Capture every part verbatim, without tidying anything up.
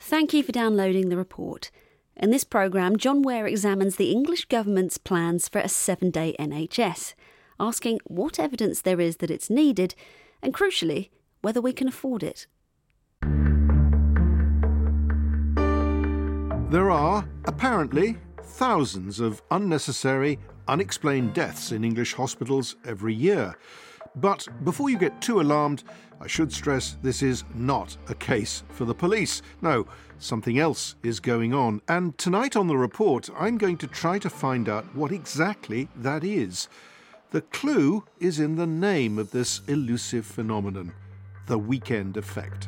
Thank you for downloading the report. In this programme, John Ware examines the English government's plans for a seven-day N H S, asking what evidence there is that it's needed and, crucially, whether we can afford it. There are, apparently, thousands of unnecessary, unexplained deaths in English hospitals every year. But before you get too alarmed, I should stress this is not a case for the police. No, something else is going on. And tonight on The Report, I'm going to try to find out what exactly that is. The clue is in the name of this elusive phenomenon, the weekend effect.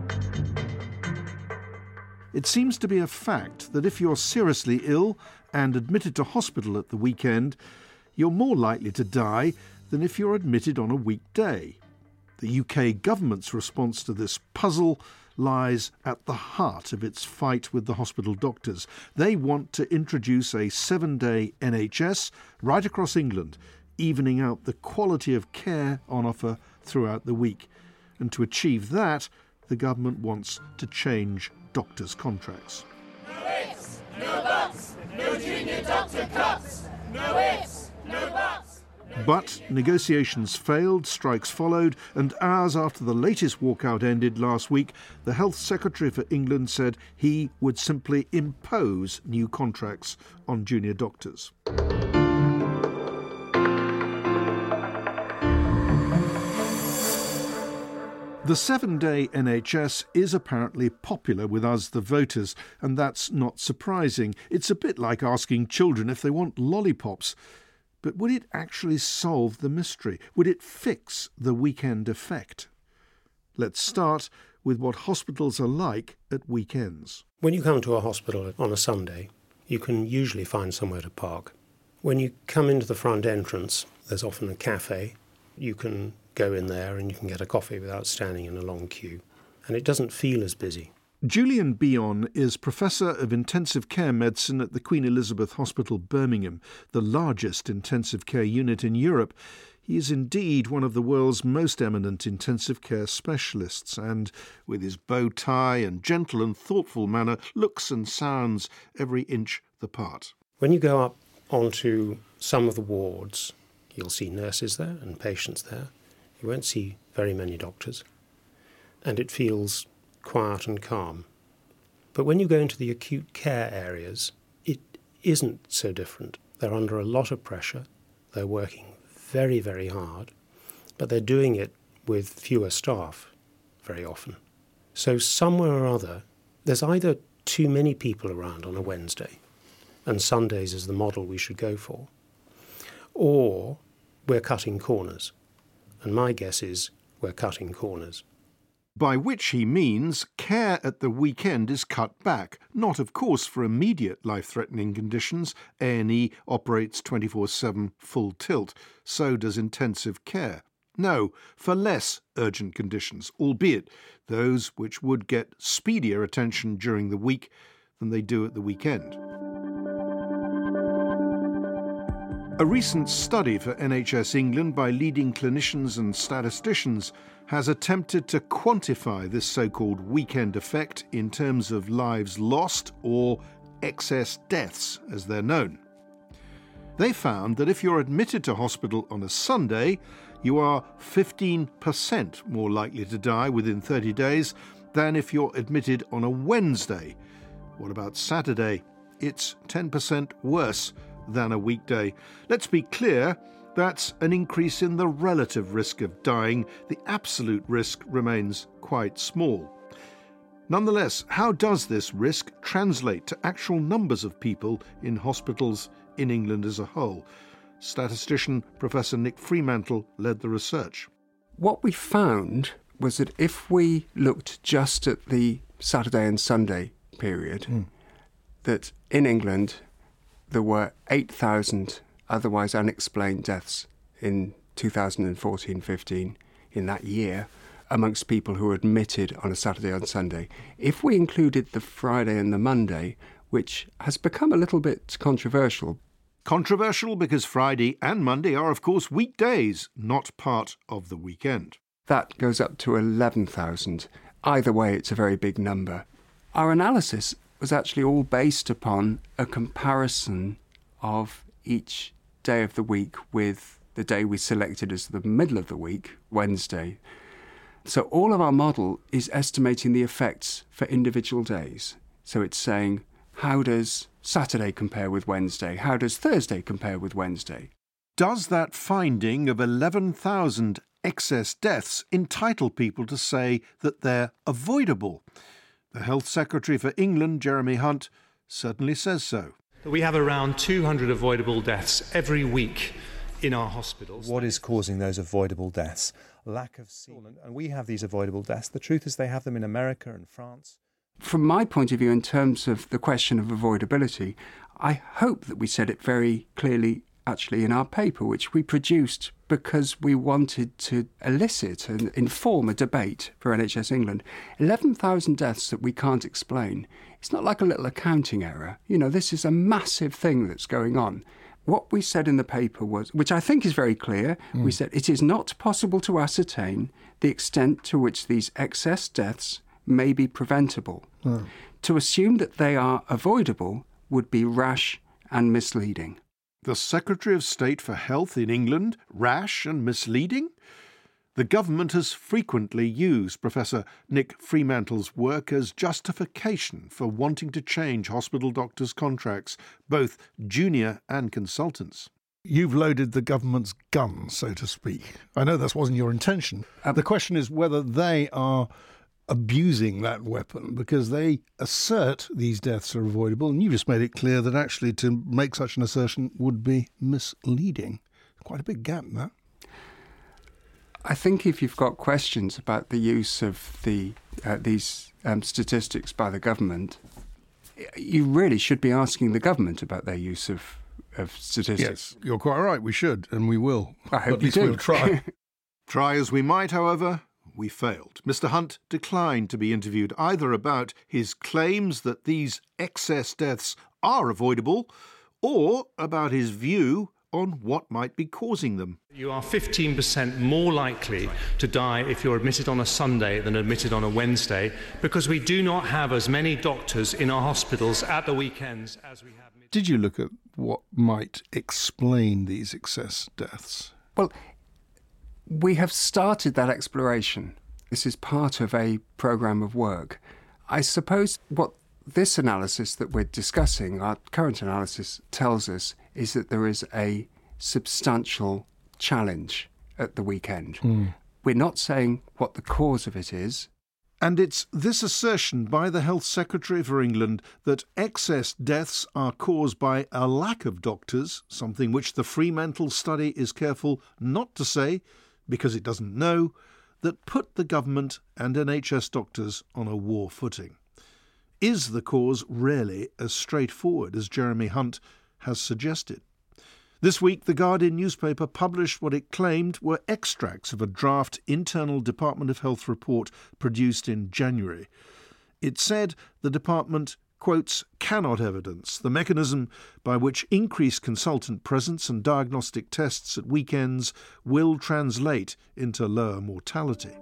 It seems to be a fact that if you're seriously ill and admitted to hospital at the weekend, you're more likely to die than if you're admitted on a weekday. The U K government's response to this puzzle lies at the heart of its fight with the hospital doctors. They want to introduce a seven-day N H S right across England, evening out the quality of care on offer throughout the week. And to achieve that, the government wants to change doctors' contracts. No ifs, no buts, no junior doctor cuts. No ifs, no buts. But negotiations failed, strikes followed, and hours after the latest walkout ended last week, the Health Secretary for England said he would simply impose new contracts on junior doctors. The seven-day N H S is apparently popular with us, the voters, and that's not surprising. It's a bit like asking children if they want lollipops. But would it actually solve the mystery? Would it fix the weekend effect? Let's start with what hospitals are like at weekends. When you come to a hospital on a Sunday, you can usually find somewhere to park. When you come into the front entrance, there's often a cafe. You can go in there and you can get a coffee without standing in a long queue. And it doesn't feel as busy. Julian Bion is Professor of Intensive Care Medicine at the Queen Elizabeth Hospital, Birmingham, the largest intensive care unit in Europe. He is indeed one of the world's most eminent intensive care specialists, and with his bow tie and gentle and thoughtful manner, looks and sounds every inch the part. When you go up onto some of the wards, you'll see nurses there and patients there. You won't see very many doctors, and it feels quiet and calm. But when you go into the acute care areas, it isn't so different. They're under a lot of pressure. They're working very, very hard, but they're doing it with fewer staff very often. So somewhere or other, there's either too many people around on a Wednesday, and Sundays is the model we should go for, or we're cutting corners. And my guess is we're cutting corners. By which he means care at the weekend is cut back, not, of course, for immediate life-threatening conditions. A and E operates twenty-four seven full tilt. So does intensive care. No, for less urgent conditions, albeit those which would get speedier attention during the week than they do at the weekend. A recent study for N H S England by leading clinicians and statisticians has attempted to quantify this so-called weekend effect in terms of lives lost, or excess deaths as they're known. They found that if you're admitted to hospital on a Sunday, you are fifteen percent more likely to die within thirty days than if you're admitted on a Wednesday. What about Saturday? It's ten percent worse than a weekday. Let's be clear, that's an increase in the relative risk of dying. The absolute risk remains quite small. Nonetheless, how does this risk translate to actual numbers of people in hospitals in England as a whole? Statistician Professor Nick Fremantle led the research. What we found was that if we looked just at the Saturday and Sunday period, mm. that in England there were eight thousand otherwise unexplained deaths in two thousand fourteen fifteen in that year amongst people who were admitted on a Saturday and Sunday. If we included the Friday and the Monday, which has become a little bit controversial. Controversial because Friday and Monday are, of course, weekdays, not part of the weekend. That goes up to eleven thousand. Either way, it's a very big number. our analysis was actually all based upon a comparison of each day of the week with the day we selected as the middle of the week, Wednesday. So all of our model is estimating the effects for individual days. So it's saying, how does Saturday compare with Wednesday? How does Thursday compare with Wednesday? Does that finding of eleven thousand excess deaths entitle people to say that they're avoidable? The Health Secretary for England, Jeremy Hunt, certainly says so. We have around two hundred avoidable deaths every week in our hospitals. What is causing those avoidable deaths? Lack of sleep. And we have these avoidable deaths. The truth is they have them in America and France. From my point of view, in terms of the question of avoidability, I hope that we said it very clearly actually in our paper, which we produced because we wanted to elicit and inform a debate for N H S England. eleven thousand deaths that we can't explain. It's not like a little accounting error. You know, this is a massive thing that's going on. What we said in the paper was, which I think is very clear, mm. we said it is not possible to ascertain the extent to which these excess deaths may be preventable. Mm. To assume that they are avoidable would be rash and misleading. The Secretary of State for Health in England, rash and misleading? The government has frequently used Professor Nick Fremantle's work as justification for wanting to change hospital doctors' contracts, both junior and consultants. You've loaded the government's gun, so to speak. I know that wasn't your intention. Uh, the question is whether they are abusing that weapon, because they assert these deaths are avoidable, and you just made it clear that actually to make such an assertion would be misleading. Quite a big gap, that. I think if you've got questions about the use of the uh, these um, statistics by the government, you really should be asking the government about their use of, of statistics. Yes, you're quite right, we should, and we will. I hope At you least do. We'll try. Try as we might, however, we failed. Mister Hunt declined to be interviewed either about his claims that these excess deaths are avoidable or about his view on what might be causing them. You are fifteen percent more likely to die if you're admitted on a Sunday than admitted on a Wednesday, because we do not have as many doctors in our hospitals at the weekends as we have. Did you look at what might explain these excess deaths? Well, we have started that exploration. This is part of a programme of work. I suppose what this analysis that we're discussing, our current analysis, tells us is that there is a substantial challenge at the weekend. Mm. We're not saying what the cause of it is. And it's this assertion by the Health Secretary for England that excess deaths are caused by a lack of doctors, something which the Fremantle study is careful not to say because it doesn't know, that put the government and N H S doctors on a war footing. Is the cause really as straightforward as Jeremy Hunt has suggested? This week, the Guardian newspaper published what it claimed were extracts of a draft internal Department of Health report produced in January. It said the department, quotes, cannot evidence the mechanism by which increased consultant presence and diagnostic tests at weekends will translate into lower mortality.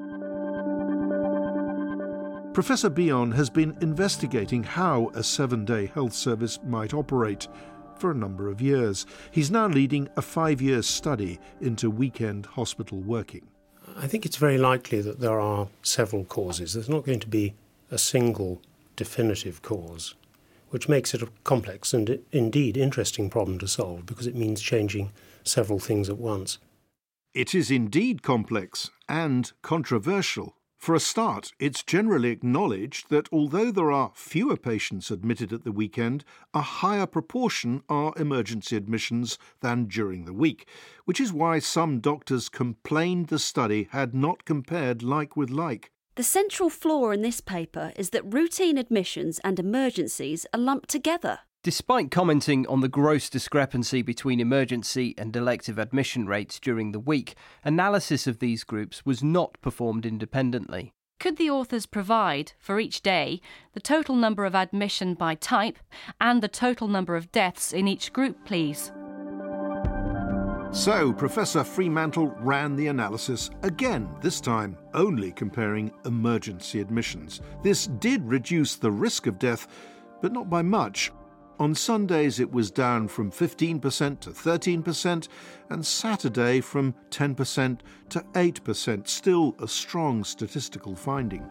Professor Bion has been investigating how a seven-day health service might operate for a number of years. He's now leading a five-year study into weekend hospital working. I think it's very likely that there are several causes. There's not going to be a single definitive cause, which makes it a complex and indeed interesting problem to solve because it means changing several things at once. It is indeed complex and controversial. For a start, it's generally acknowledged that although there are fewer patients admitted at the weekend, a higher proportion are emergency admissions than during the week, which is why some doctors complained the study had not compared like with like. The central flaw in this paper is that routine admissions and emergencies are lumped together. Despite commenting on the gross discrepancy between emergency and elective admission rates during the week, analysis of these groups was not performed independently. Could the authors provide, for each day, the total number of admission by type and the total number of deaths in each group, please? So Professor Freemantle ran the analysis again, this time only comparing emergency admissions. This did reduce the risk of death, but not by much. On Sundays it was down from fifteen percent to thirteen percent, and Saturday from ten percent to eight percent, still a strong statistical finding.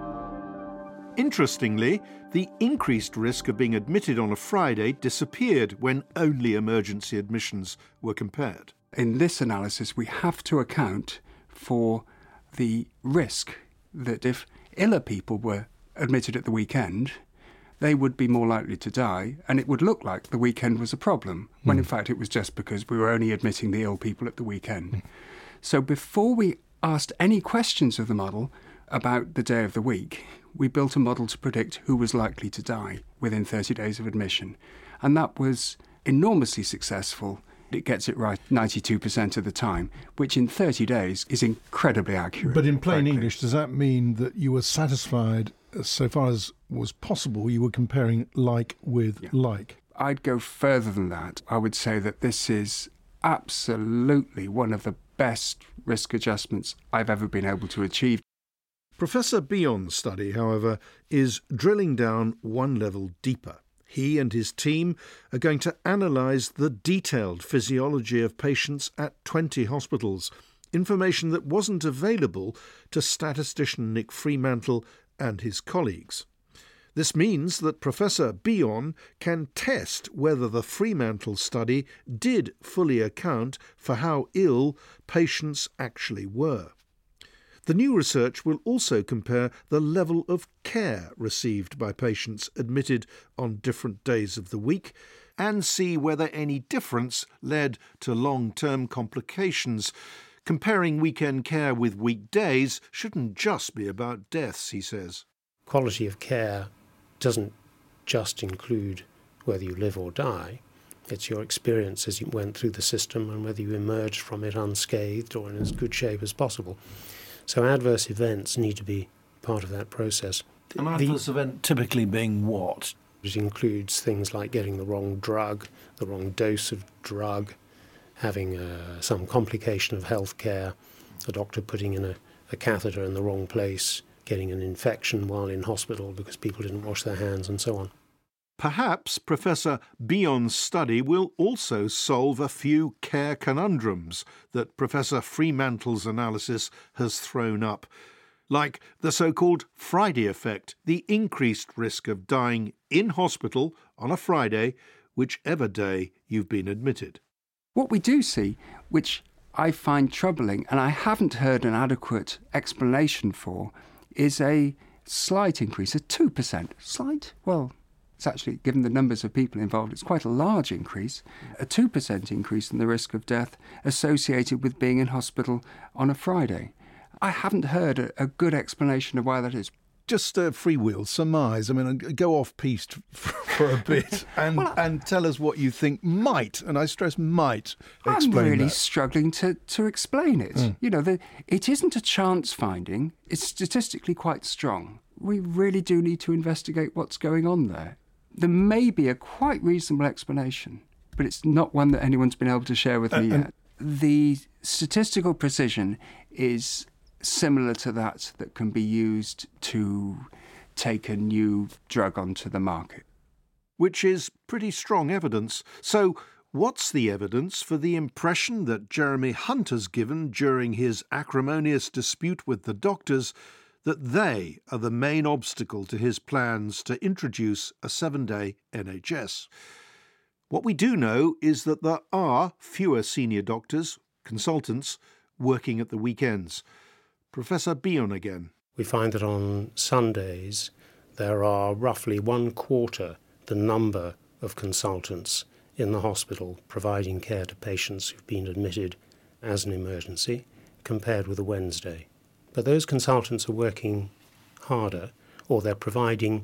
Interestingly, the increased risk of being admitted on a Friday disappeared when only emergency admissions were compared. In this analysis, we have to account for the risk that if iller people were admitted at the weekend, they would be more likely to die, and it would look like the weekend was a problem, when mm. in fact it was just because we were only admitting the ill people at the weekend. Mm. So before we asked any questions of the model about the day of the week, we built a model to predict who was likely to die within thirty days of admission. And that was enormously successful. It gets it right ninety-two percent of the time, which in thirty days is incredibly accurate. But in plain frankly. English, does that mean that you were satisfied, so far as was possible, you were comparing like with yeah. like? I'd go further than that. I would say that this is absolutely one of the best risk adjustments I've ever been able to achieve. Professor Bion's study, however, is drilling down one level deeper. He and his team are going to analyse the detailed physiology of patients at twenty hospitals, information that wasn't available to statistician Nick Freemantle and his colleagues. This means that Professor Bion can test whether the Freemantle study did fully account for how ill patients actually were. The new research will also compare the level of care received by patients admitted on different days of the week and see whether any difference led to long-term complications. Comparing weekend care with weekdays shouldn't just be about deaths, he says. Quality of care doesn't just include whether you live or die. It's your experience as you went through the system and whether you emerged from it unscathed or in as good shape as possible. So adverse events need to be part of that process. An adverse the, event typically being what? It includes things like getting the wrong drug, the wrong dose of drug, having uh, some complication of health care, a doctor putting in a, a catheter in the wrong place, getting an infection while in hospital because people didn't wash their hands and so on. Perhaps Professor Bion's study will also solve a few care conundrums that Professor Freemantle's analysis has thrown up, like the so-called Friday effect, the increased risk of dying in hospital on a Friday, whichever day you've been admitted. What we do see, which I find troubling, and I haven't heard an adequate explanation for, is a slight increase, a two percent. Slight? Well, it's actually, given the numbers of people involved, it's quite a large increase, a two percent increase in the risk of death associated with being in hospital on a Friday. I haven't heard a, a good explanation of why that is. Just uh, freewheel, surmise, I mean, go off-piste for a bit and, well, I, and tell us what you think might, and I stress might, explain I'm really that. struggling to, to explain it. Mm. You know, the, it isn't a chance finding, it's statistically quite strong. We really do need to investigate what's going on there. There may be a quite reasonable explanation, but it's not one that anyone's been able to share with uh, me yet. The statistical precision is similar to that that can be used to take a new drug onto the market. Which is pretty strong evidence. So what's the evidence for the impression that Jeremy Hunt has given during his acrimonious dispute with the doctors that they are the main obstacle to his plans to introduce a seven-day N H S? What we do know is that there are fewer senior doctors, consultants, working at the weekends. Professor Bion again. We find that on Sundays there are roughly one quarter the number of consultants in the hospital providing care to patients who've been admitted as an emergency compared with a Wednesday. But those consultants are working harder, or they're providing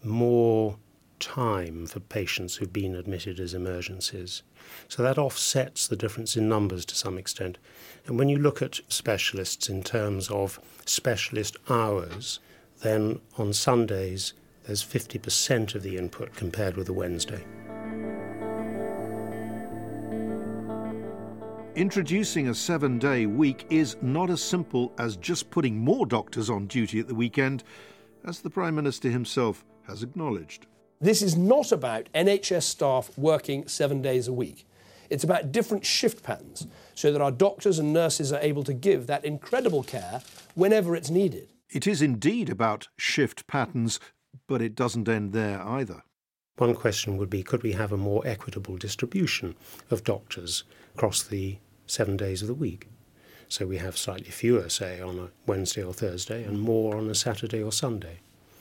more time for patients who've been admitted as emergencies. So that offsets the difference in numbers to some extent. And when you look at specialists in terms of specialist hours, then on Sundays there's fifty percent of the input compared with a Wednesday. Introducing a seven-day week is not as simple as just putting more doctors on duty at the weekend, as the Prime Minister himself has acknowledged. This is not about N H S staff working seven days a week. It's about different shift patterns so that our doctors and nurses are able to give that incredible care whenever it's needed. It is indeed about shift patterns, but it doesn't end there either. One question would be, could we have a more equitable distribution of doctors across the seven days of the week? So we have slightly fewer, say, on a Wednesday or Thursday and more on a Saturday or Sunday.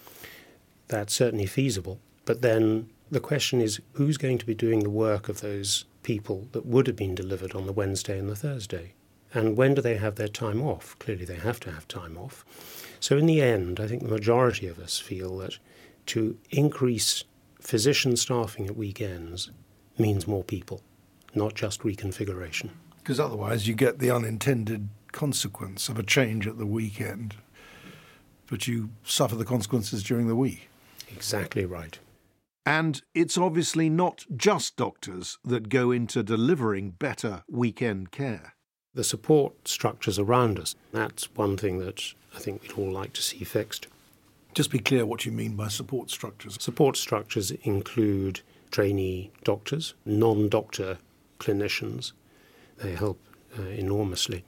That's certainly feasible. But then the question is, who's going to be doing the work of those people that would have been delivered on the Wednesday and the Thursday? And when do they have their time off? Clearly they have to have time off. So in the end, I think the majority of us feel that to increase physician staffing at weekends means more people, not just reconfiguration. Because otherwise you get the unintended consequence of a change at the weekend, but you suffer the consequences during the week. Exactly right. And it's obviously not just doctors that go into delivering better weekend care. The support structures around us, that's one thing that I think we'd all like to see fixed. Just be clear what you mean by support structures. Support structures include trainee doctors, non-doctor clinicians. They help uh, enormously.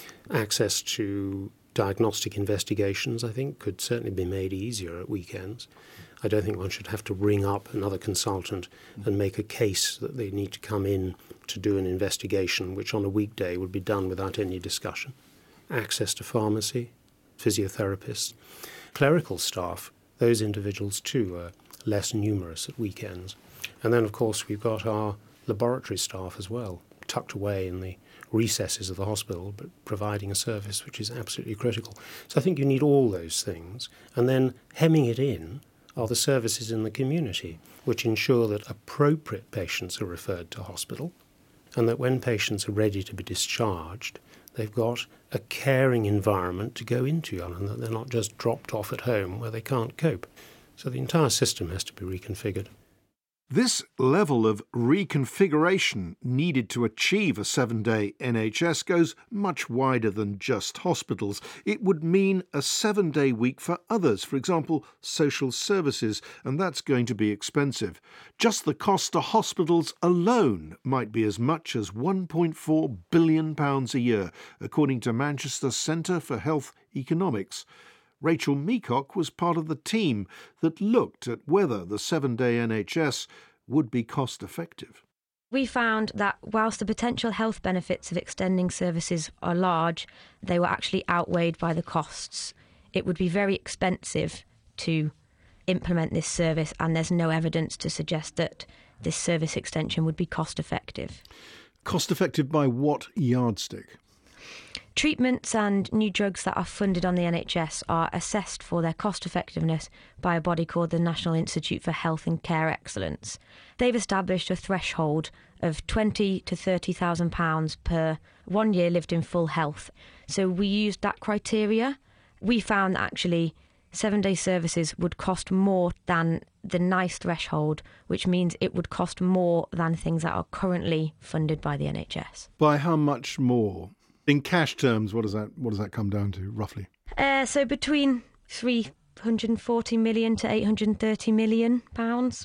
Access to diagnostic investigations, I think, could certainly be made easier at weekends. I don't think one should have to ring up another consultant and make a case that they need to come in to do an investigation, which on a weekday would be done without any discussion. Access to pharmacy, physiotherapists, clerical staff, those individuals too are less numerous at weekends. And then, of course, we've got our laboratory staff as well, tucked away in the recesses of the hospital, but providing a service which is absolutely critical. So I think you need all those things. And then hemming it in are the services in the community, which ensure that appropriate patients are referred to hospital, and that when patients are ready to be discharged, they've got a caring environment to go into, and that they're not just dropped off at home where they can't cope. So the entire system has to be reconfigured. This level of reconfiguration needed to achieve a seven-day N H S goes much wider than just hospitals. It would mean a seven-day week for others, for example, social services, and that's going to be expensive. Just the cost to hospitals alone might be as much as one point four billion pounds a year, according to Manchester Centre for Health Economics. Rachel Meacock was part of the team that looked at whether the seven-day N H S would be cost-effective. We found that whilst the potential health benefits of extending services are large, they were actually outweighed by the costs. It would be very expensive to implement this service, and there's no evidence to suggest that this service extension would be cost-effective. Cost-effective by what yardstick? Treatments and new drugs that are funded on the N H S are assessed for their cost effectiveness by a body called the National Institute for Health and Care Excellence. They've established a threshold of twenty to thirty thousand pounds per one year lived in full health. So we used that criteria. We found that actually seven-day services would cost more than the NICE threshold, which means it would cost more than things that are currently funded by the N H S. By how much more? In cash terms, what does that what does that come down to, roughly? Uh, so between three hundred forty million to eight hundred thirty million pounds.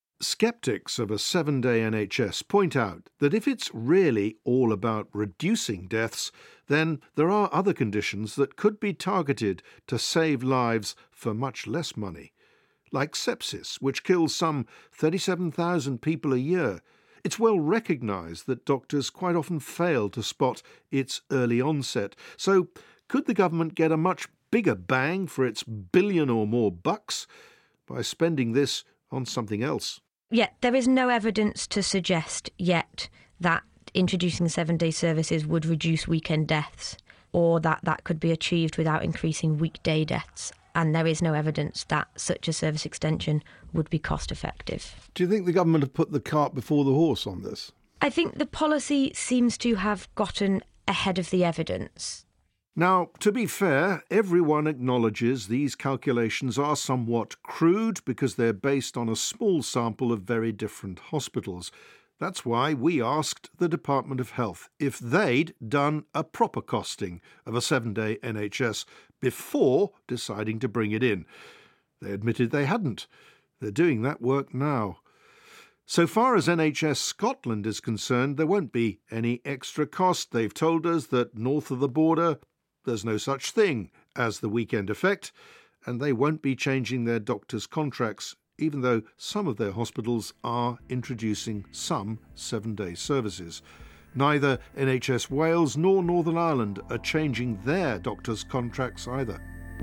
Skeptics of a seven-day N H S point out that if it's really all about reducing deaths, then there are other conditions that could be targeted to save lives for much less money, like sepsis, which kills some thirty-seven thousand people a year. It's well recognised that doctors quite often fail to spot its early onset. So could the government get a much bigger bang for its billion or more bucks by spending this on something else? Yeah, there is no evidence to suggest yet that introducing seven-day services would reduce weekend deaths, or that that could be achieved without increasing weekday deaths. And there is no evidence that such a service extension would be cost-effective. Do you think the government have put the cart before the horse on this? I think the policy seems to have gotten ahead of the evidence. Now, to be fair, everyone acknowledges these calculations are somewhat crude because they're based on a small sample of very different hospitals. That's why we asked the Department of Health if they'd done a proper costing of a seven-day N H S before deciding to bring it in. They admitted they hadn't. They're doing that work now. So far as N H S Scotland is concerned, there won't be any extra cost. They've told us that north of the border, there's no such thing as the weekend effect, and they won't be changing their doctors' contracts, even though some of their hospitals are introducing some seven-day services. Neither N H S Wales nor Northern Ireland are changing their doctors' contracts either.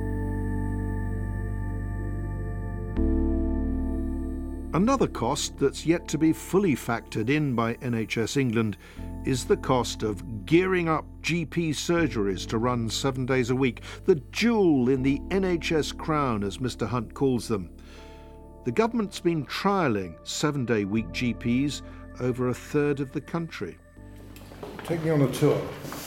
Another cost that's yet to be fully factored in by N H S England is the cost of gearing up G P surgeries to run seven days a week, the jewel in the N H S crown, as Mr Hunt calls them. The government's been trialling seven-day week G Ps over a third of the country. Take me on a tour.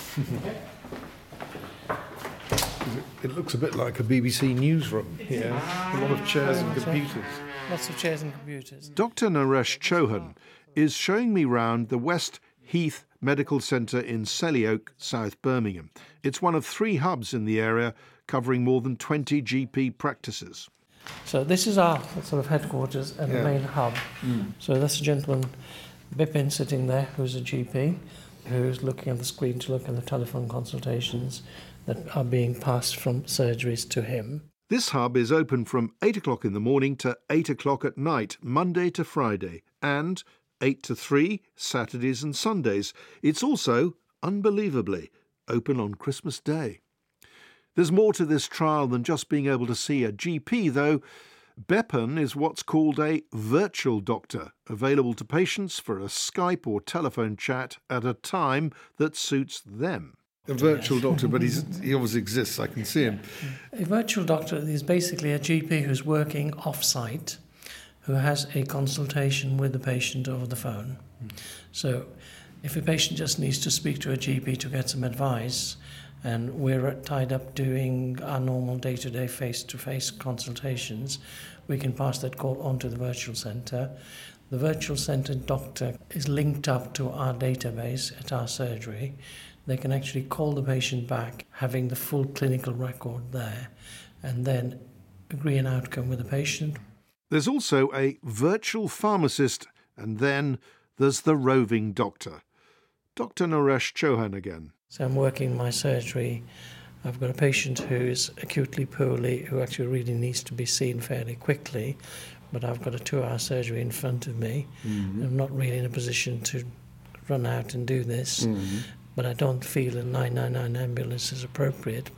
It looks a bit like a B B C newsroom here. A lot of chairs and computers. Lots of chairs and computers. Doctor Naresh Chauhan is showing me round the West Heath Medical Centre in Selly Oak, South Birmingham. It's one of three hubs in the area, covering more than twenty G P practices. So this is our sort of headquarters and Yeah. the main hub. Mm. So that's a gentleman, Bipin, sitting there, who's a G P, who's looking at the screen to look at the telephone consultations that are being passed from surgeries to him. This hub is open from eight o'clock in the morning to eight o'clock at night, Monday to Friday, and eight to three, Saturdays and Sundays. It's also, unbelievably, open on Christmas Day. There's more to this trial than just being able to see a G P, though. Beppan is what's called a virtual doctor, available to patients for a Skype or telephone chat at a time that suits them. A virtual doctor, but he's, he obviously exists. I can see him. A virtual doctor is basically a G P who's working off-site, who has a consultation with the patient over the phone. Mm. So if a patient just needs to speak to a G P to get some advice, and we're tied up doing our normal day-to-day face-to-face consultations, we can pass that call on to the virtual centre. The virtual centre doctor is linked up to our database at our surgery. They can actually call the patient back, having the full clinical record there, and then agree an outcome with the patient. There's also a virtual pharmacist, and then there's the roving doctor. Doctor Naresh Chauhan again. So I'm working in my surgery. I've got a patient who's acutely poorly, who actually really needs to be seen fairly quickly, but I've got a two-hour surgery in front of me. Mm-hmm. I'm not really in a position to run out and do this. Mm-hmm. But I don't feel a nine nine nine ambulance is appropriate.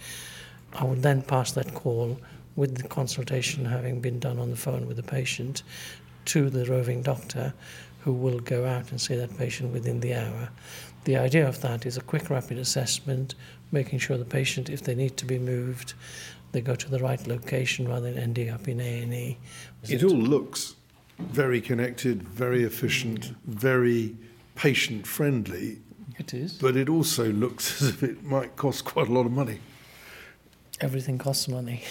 I would then pass that call with the consultation having been done on the phone with the patient to the roving doctor, who will go out and see that patient within the hour. The idea of that is a quick, rapid assessment, making sure the patient, if they need to be moved, they go to the right location rather than ending up in A and E. It all looks very connected, very efficient, very patient-friendly. It is. But it also looks as if it might cost quite a lot of money. Everything costs money.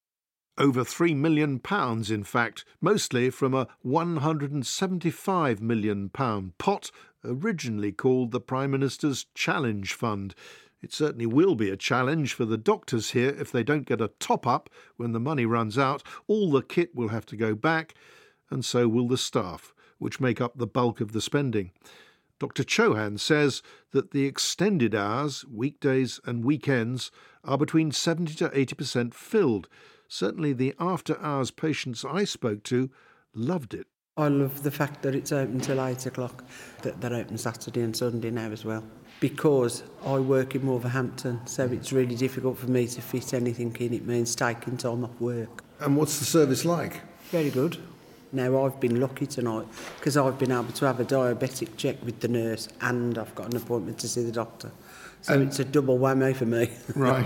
Over three million pounds, in fact, mostly from a one hundred seventy-five million pounds pot originally called the Prime Minister's Challenge Fund. It certainly will be a challenge for the doctors here if they don't get a top-up when the money runs out. All the kit will have to go back, and so will the staff, which make up the bulk of the spending. Doctor Chauhan says that the extended hours, weekdays and weekends, are between seventy to eighty percent filled. Certainly the after-hours patients I spoke to loved it. I love the fact that it's open till eight o'clock, that they're open Saturday and Sunday now as well. Because I work in Wolverhampton, so it's really difficult for me to fit anything in. It means taking time off work. And what's the service like? Very good. Now, I've been lucky tonight because I've been able to have a diabetic check with the nurse and I've got an appointment to see the doctor. So and it's a double whammy for me. Right.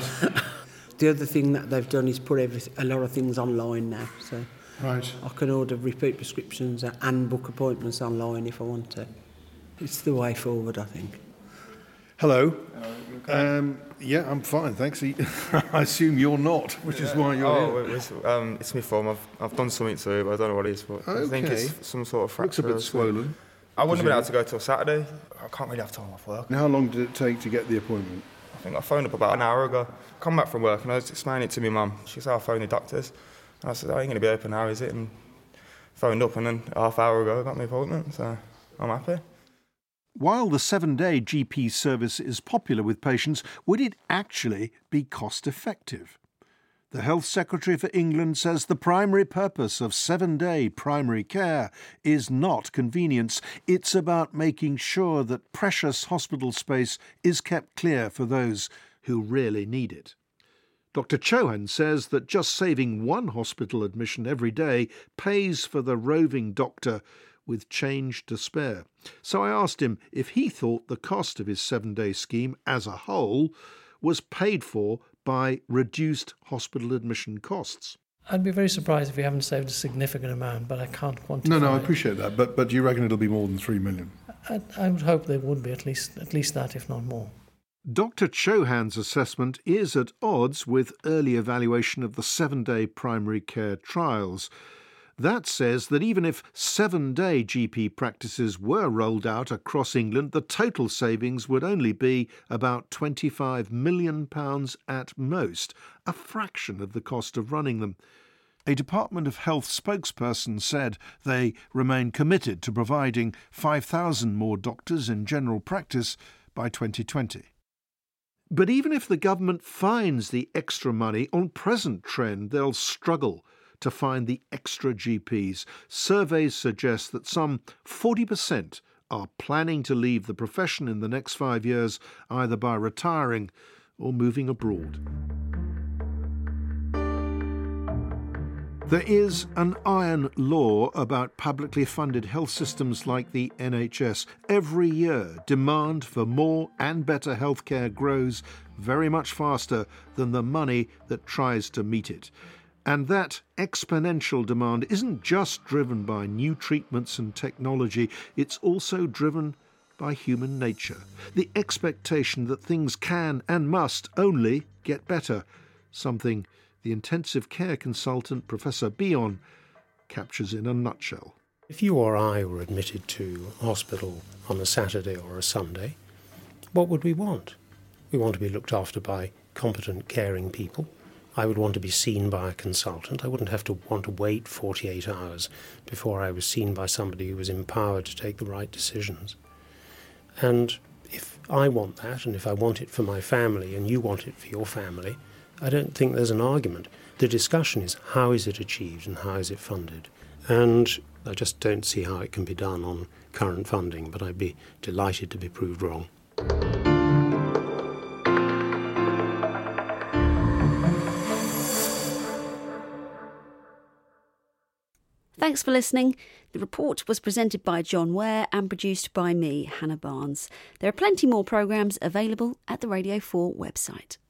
The other thing that they've done is put every, a lot of things online now. So right. I can order repeat prescriptions and book appointments online if I want to. It's the way forward, I think. Hello. Um, yeah, I'm fine, thanks. I assume you're not, which is why you're oh, here. It's, um, it's my form. I've, I've done something to it, but I don't know what it is. But Okay. I think it's some sort of fracture. Looks a bit swollen. I wouldn't have been able to go till Saturday. I can't really have time off work. And how long did it take to get the appointment? I think I phoned up about an hour ago. I come back from work and I was explaining it to my mum. She said, I'll phone the doctors. And I said, I ain't going to be open now, is it? And phoned up and then half hour ago I got my appointment, so I'm happy. While the seven-day G P service is popular with patients, would it actually be cost-effective? The Health Secretary for England says the primary purpose of seven-day primary care is not convenience. It's about making sure that precious hospital space is kept clear for those who really need it. Doctor Chauhan says that just saving one hospital admission every day pays for the roving doctor with change to spare. So I asked him if he thought the cost of his seven-day scheme as a whole was paid for by reduced hospital admission costs. I'd be very surprised if we haven't saved a significant amount, but I can't quantify. No, no, I it. appreciate that, but but do you reckon it'll be more than three million? I, I would hope there would be at least at least that, if not more. Doctor Chauhan's assessment is at odds with early evaluation of the seven-day primary care trials. That says that even if seven-day G P practices were rolled out across England, the total savings would only be about twenty-five million pounds at most, a fraction of the cost of running them. A Department of Health spokesperson said they remain committed to providing five thousand more doctors in general practice by twenty twenty. But even if the government finds the extra money, on present trend they'll struggle to find the extra G Ps. Surveys suggest that some forty percent are planning to leave the profession in the next five years, either by retiring or moving abroad. There is an iron law about publicly funded health systems like the N H S. Every year, demand for more and better healthcare grows very much faster than the money that tries to meet it. And that exponential demand isn't just driven by new treatments and technology, it's also driven by human nature. The expectation that things can and must only get better, something the intensive care consultant Professor Bion captures in a nutshell. If you or I were admitted to hospital on a Saturday or a Sunday, what would we want? We want to be looked after by competent, caring people. I would want to be seen by a consultant. I wouldn't have to want to wait forty-eight hours before I was seen by somebody who was empowered to take the right decisions. And if I want that, and if I want it for my family, and you want it for your family, I don't think there's an argument. The discussion is how is it achieved and how is it funded? And I just don't see how it can be done on current funding, but I'd be delighted to be proved wrong. Thanks for listening. The report was presented by John Ware and produced by me, Hannah Barnes. There are plenty more programmes available at the Radio four website.